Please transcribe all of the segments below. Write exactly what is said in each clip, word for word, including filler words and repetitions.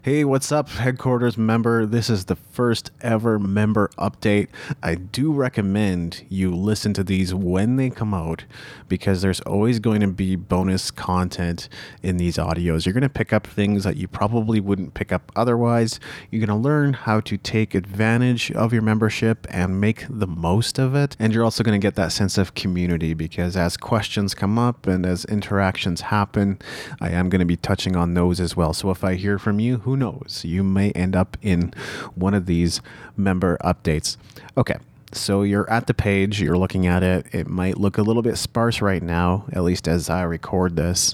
Hey, what's up, headquarters member? This is the first ever member update. I do recommend you listen to these when they come out because there's always going to be bonus content in these audios. You're going to pick up things that you probably wouldn't pick up otherwise. You're going to learn how to take advantage of your membership and make the most of it. And you're also going to get that sense of community because as questions come up and as interactions happen, I am going to be touching on those as well. So if I hear from you, who knows? You may end up in one of these member updates. Okay, so you're at the page, you're looking at it. It might look a little bit sparse right now, at least as I record this,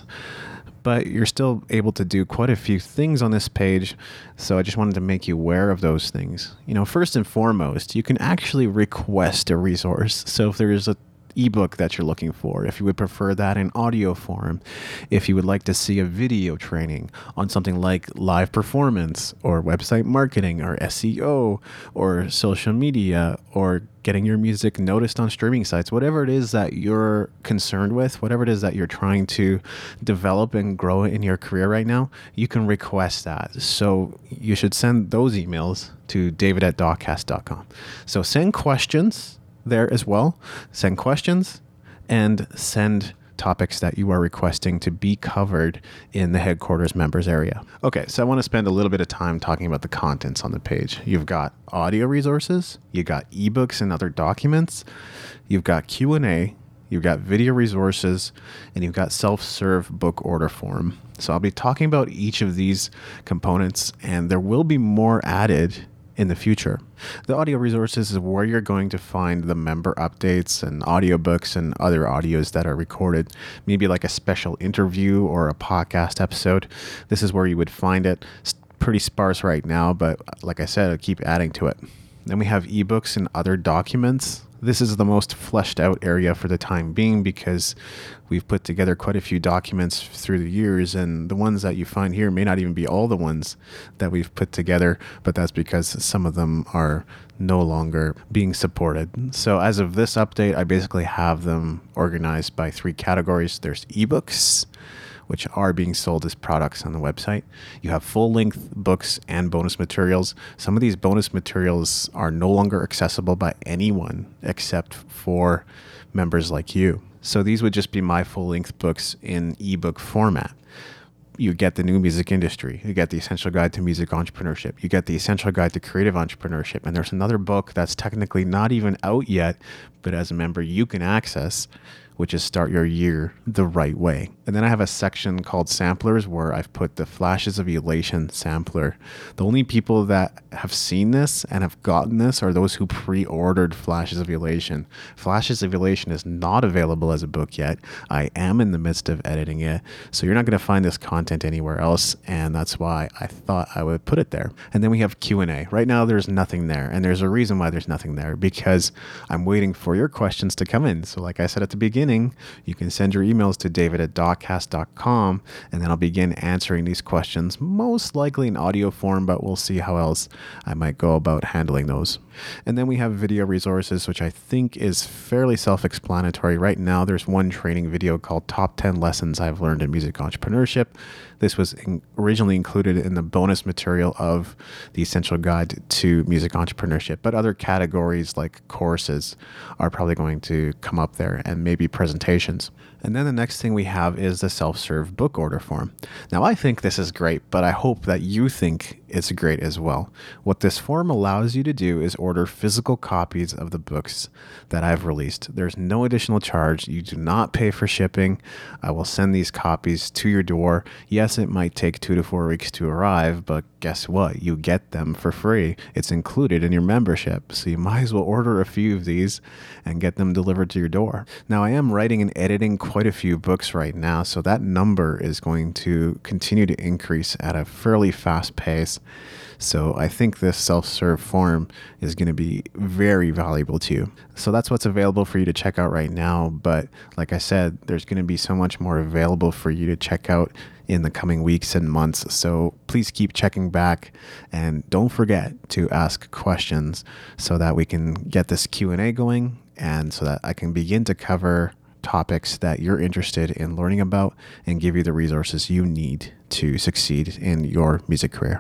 but you're still able to do quite a few things on this page. So I just wanted to make you aware of those things. You know, first and foremost, you can actually request a resource. So if there's a ebook that you're looking for, if you would prefer that in audio form, if you would like to see a video training on something like live performance or website marketing or S E O or social media or getting your music noticed on streaming sites, whatever it is that you're concerned with, whatever it is that you're trying to develop and grow in your career right now, you can request that. So you should send those emails to david at dawcast dot com. So send questions there as well. Send questions and send topics that you are requesting to be covered in the headquarters members area. Okay, so I want to spend a little bit of time talking about the contents on the page. You've got audio resources, you've got ebooks and other documents, you've got Q and A, you've got video resources, and you've got self-serve book order form. So I'll be talking about each of these components, and there will be more added in the future. The audio resources is where you're going to find the member updates and audiobooks and other audios that are recorded, maybe like a special interview or a podcast episode. This is where you would find it. It's pretty sparse right now, but like I said, I'll keep adding to it. Then we have ebooks and other documents. This is the most fleshed out area for the time being because we've put together quite a few documents through the years, and the ones that you find here may not even be all the ones that we've put together, but that's because some of them are no longer being supported. So as of this update, I basically have them organized by three categories. There's ebooks, which are being sold as products on the website. You have full-length books and bonus materials. Some of these bonus materials are no longer accessible by anyone except for members like you. So these would just be my full-length books in ebook format. You get the new music industry. You get the Essential Guide to Music Entrepreneurship. You get the Essential Guide to Creative Entrepreneurship. And there's another book that's technically not even out yet, but as a member you can access, which is Start Your Year the Right Way. And then I have a section called Samplers where I've put the Flashes of Elation sampler. The only people that have seen this and have gotten this are those who pre-ordered Flashes of Elation. Flashes of Elation is not available as a book yet. I am in the midst of editing it, so you're not going to find this content anywhere else, and that's why I thought I would put it there. And then we have Q and A. Right now there's nothing there, and there's a reason why there's nothing there, because I'm waiting for your questions to come in. So like I said at the beginning, you can send your emails to david at dawcast dot com, and then I'll begin answering these questions, most likely in audio form, but we'll see how else I might go about handling those. And then we have video resources, which I think is fairly self-explanatory. Right now, there's one training video called Top ten Lessons I've Learned in Music Entrepreneurship. This was in, originally included in the bonus material of the Essential Guide to Music Entrepreneurship, but other categories like courses are probably going to come up there, and maybe presentations. And then the next thing we have is the self-serve book order form. Now, I think this is great, but I hope that you think it's great as well. What this form allows you to do is order physical copies of the books that I've released. There's no additional charge. You do not pay for shipping. I will send these copies to your door. Yes, it might take two to four weeks to arrive, but guess what? You get them for free. It's included in your membership. So you might as well order a few of these and get them delivered to your door. Now, I am writing and editing quite a few books right now, so that number is going to continue to increase at a fairly fast pace. So I think this self-serve form is going to be very valuable to you. So that's what's available for you to check out right now. But like I said, there's going to be so much more available for you to check out in the coming weeks and months. So please keep checking back, and don't forget to ask questions so that we can get this Q and A going, and so that I can begin to cover topics that you're interested in learning about and give you the resources you need to succeed in your music career.